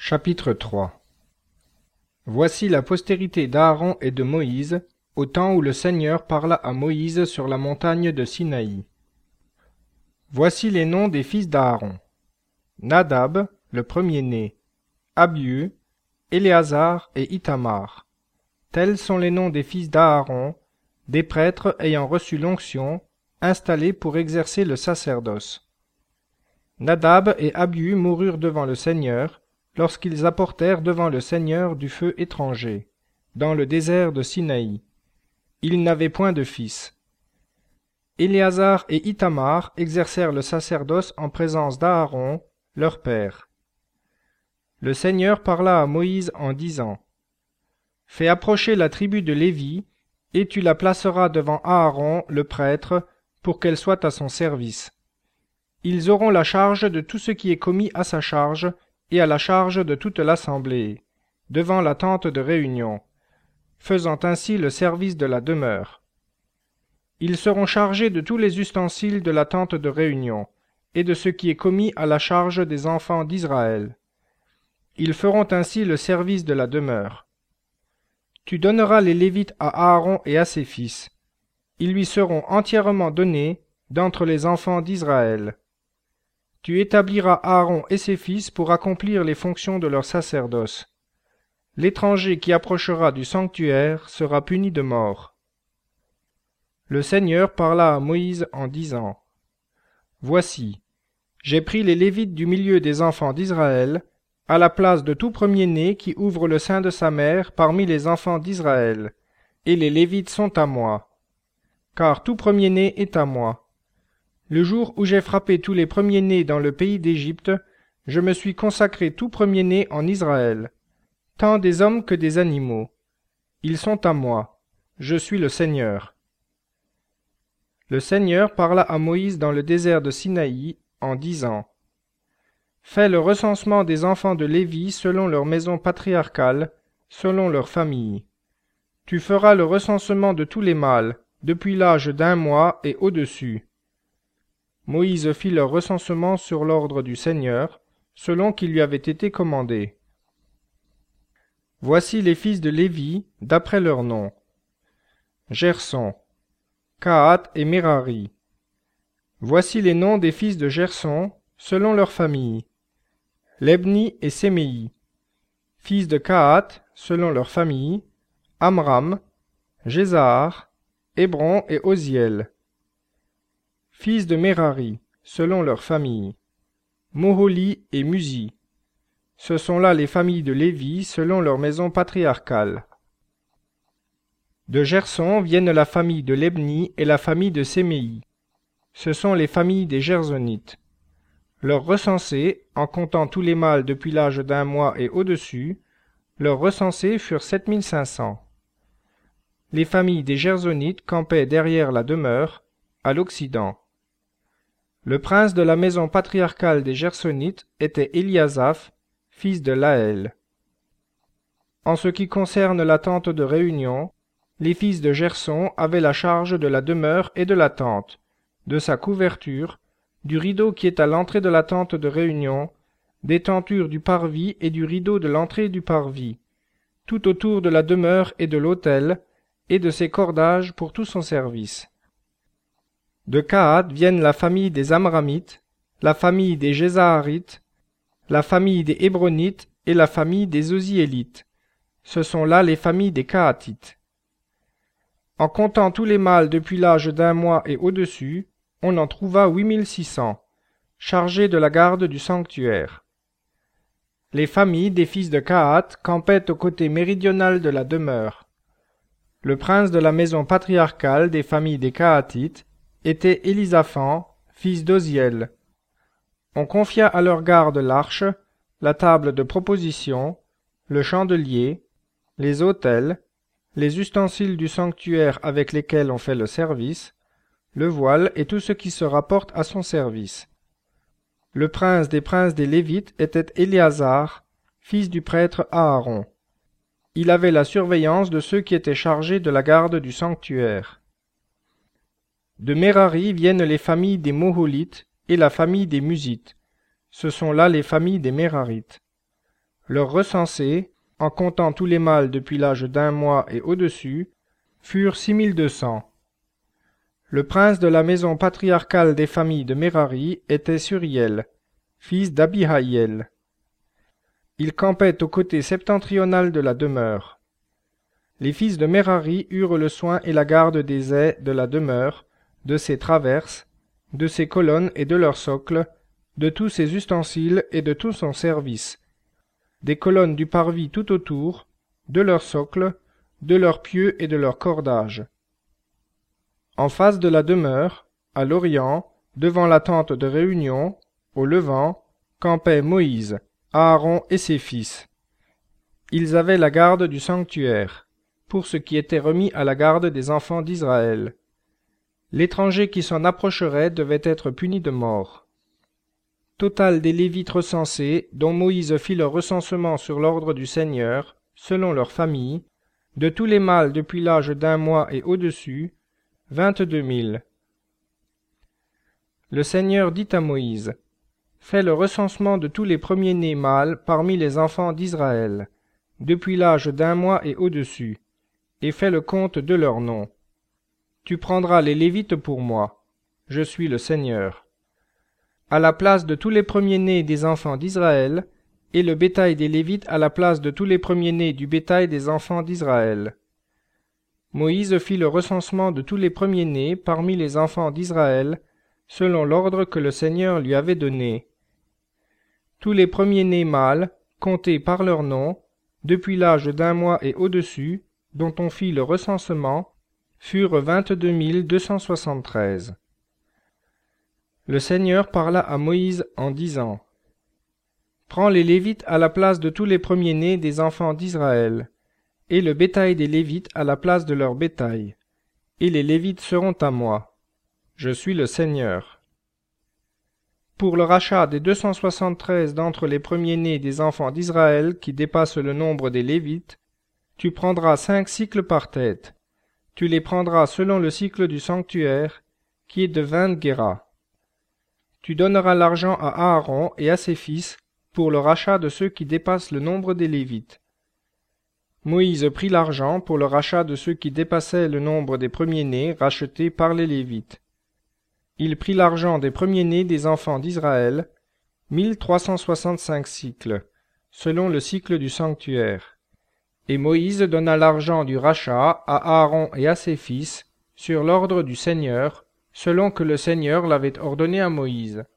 Chapitre 3. Voici la postérité d'Aaron et de Moïse, au temps où le Seigneur parla à Moïse sur la montagne de Sinaï. Voici les noms des fils d'Aaron. Nadab, le premier-né, Abihu, Éléazar et Ithamar. Tels sont les noms des fils d'Aaron, des prêtres ayant reçu l'onction, installés pour exercer le sacerdoce. Nadab et Abihu moururent devant le Seigneur, lorsqu'ils apportèrent devant le Seigneur du feu étranger, dans le désert de Sinaï. Ils n'avaient point de fils. Éléazar et Ithamar exercèrent le sacerdoce en présence d'Aaron, leur père. Le Seigneur parla à Moïse en disant : « Fais approcher la tribu de Lévi, et tu la placeras devant Aaron, le prêtre, pour qu'elle soit à son service. Ils auront la charge de tout ce qui est commis à sa charge, et à la charge de toute l'assemblée, devant la tente de réunion, faisant ainsi le service de la demeure. Ils seront chargés de tous les ustensiles de la tente de réunion, et de ce qui est commis à la charge des enfants d'Israël. Ils feront ainsi le service de la demeure. Tu donneras les Lévites à Aaron et à ses fils. Ils lui seront entièrement donnés d'entre les enfants d'Israël. Tu établiras Aaron et ses fils pour accomplir les fonctions de leur sacerdoce. L'étranger qui approchera du sanctuaire sera puni de mort. Le Seigneur parla à Moïse en disant : « Voici, j'ai pris les Lévites du milieu des enfants d'Israël, à la place de tout premier-né qui ouvre le sein de sa mère parmi les enfants d'Israël, et les Lévites sont à moi. Car tout premier-né est à moi. Le jour où j'ai frappé tous les premiers-nés dans le pays d'Égypte, je me suis consacré tout premier-né en Israël, tant des hommes que des animaux. Ils sont à moi. Je suis le Seigneur. » Le Seigneur parla à Moïse dans le désert de Sinaï en disant : « Fais le recensement des enfants de Lévi selon leur maison patriarcale, selon leur famille. Tu feras le recensement de tous les mâles, depuis l'âge d'1 mois et au-dessus. » Moïse fit leur recensement sur l'ordre du Seigneur, selon qu'il lui avait été commandé. Voici les fils de Lévi, d'après leurs noms. Gerson, Kahat et Merari. Voici les noms des fils de Gerson, selon leurs familles. Lebni et Séméi. Fils de Kahat, selon leurs familles. Amram, Jézahar, Hébron et Oziel. Fils de Merari, selon leurs familles. Moholi et Musi. Ce sont là les familles de Lévi, selon leur maison patriarcale. De Gerson viennent la famille de Lebni et la famille de Séméi. Ce sont les familles des Gersonites. Leurs recensés, en comptant tous les mâles depuis l'âge d'1 mois et au-dessus, leurs recensés furent 7500. Les familles des Gersonites campaient derrière la demeure, à l'occident. Le prince de la maison patriarcale des Gersonites était Éliasaph, fils de Laël. En ce qui concerne la tente de réunion, les fils de Gerson avaient la charge de la demeure et de la tente, de sa couverture, du rideau qui est à l'entrée de la tente de réunion, des tentures du parvis et du rideau de l'entrée du parvis, tout autour de la demeure et de l'autel, et de ses cordages pour tout son service. De Kahat viennent la famille des Amramites, la famille des Jézaharites, la famille des Hébronites et la famille des Oziélites. Ce sont là les familles des Kahatites. En comptant tous les mâles depuis l'âge d'1 mois et au-dessus, on en trouva 8600, chargés de la garde du sanctuaire. Les familles des fils de Kahat campaient au côté méridional de la demeure. Le prince de la maison patriarcale des familles des Kahatites était Élisaphan, fils d'Oziel. On confia à leur garde l'arche, la table de proposition, le chandelier, les autels, les ustensiles du sanctuaire avec lesquels on fait le service, le voile et tout ce qui se rapporte à son service. Le prince des Lévites était Éléazar, fils du prêtre Aaron. Il avait la surveillance de ceux qui étaient chargés de la garde du sanctuaire. De Merari viennent les familles des Moholites et la famille des Musites. Ce sont là les familles des Mérarites. Leurs recensés, en comptant tous les mâles depuis l'âge d'1 mois et au-dessus, furent 6200. Le prince de la maison patriarcale des familles de Merari était Suriel, fils d'Abihaïel. Il campait au côté septentrional de la demeure. Les fils de Merari eurent le soin et la garde des ais de la demeure, de ses traverses, de ses colonnes et de leurs socles, de tous ses ustensiles et de tout son service, des colonnes du parvis tout autour, de leurs socles, de leurs pieux et de leurs cordages. En face de la demeure, à l'orient, devant la tente de réunion, au levant, campaient Moïse, Aaron et ses fils. Ils avaient la garde du sanctuaire, pour ce qui était remis à la garde des enfants d'Israël. L'étranger qui s'en approcherait devait être puni de mort. Total des Lévites recensés, dont Moïse fit le recensement sur l'ordre du Seigneur, selon leurs familles, de tous les mâles depuis l'âge d'1 mois et au-dessus, 22 000. Le Seigneur dit à Moïse: Fais le recensement de tous les premiers-nés mâles parmi les enfants d'Israël, depuis l'âge d'1 mois et au-dessus, et fais le compte de leurs noms. Tu prendras les Lévites pour moi. Je suis le Seigneur. À la place de tous les premiers-nés des enfants d'Israël, et le bétail des Lévites à la place de tous les premiers-nés du bétail des enfants d'Israël. Moïse fit le recensement de tous les premiers-nés parmi les enfants d'Israël, selon l'ordre que le Seigneur lui avait donné. Tous les premiers-nés mâles, comptés par leur nom, depuis l'âge d'1 mois et au-dessus, dont on fit le recensement, furent 22 273. Le Seigneur parla à Moïse en disant: Prends les Lévites à la place de tous les premiers-nés des enfants d'Israël, et le bétail des Lévites à la place de leur bétail, et les Lévites seront à moi. Je suis le Seigneur. Pour le rachat des 273 d'entre les premiers-nés des enfants d'Israël qui dépassent le nombre des Lévites, tu prendras 5 cycles par tête. Tu les prendras selon le cycle du sanctuaire, qui est de 20 guéras. Tu donneras l'argent à Aaron et à ses fils pour le rachat de ceux qui dépassent le nombre des Lévites. Moïse prit l'argent pour le rachat de ceux qui dépassaient le nombre des premiers-nés rachetés par les Lévites. Il prit l'argent des premiers-nés des enfants d'Israël, 1365 cycles, selon le cycle du sanctuaire. Et Moïse donna l'argent du rachat à Aaron et à ses fils, sur l'ordre du Seigneur, selon que le Seigneur l'avait ordonné à Moïse.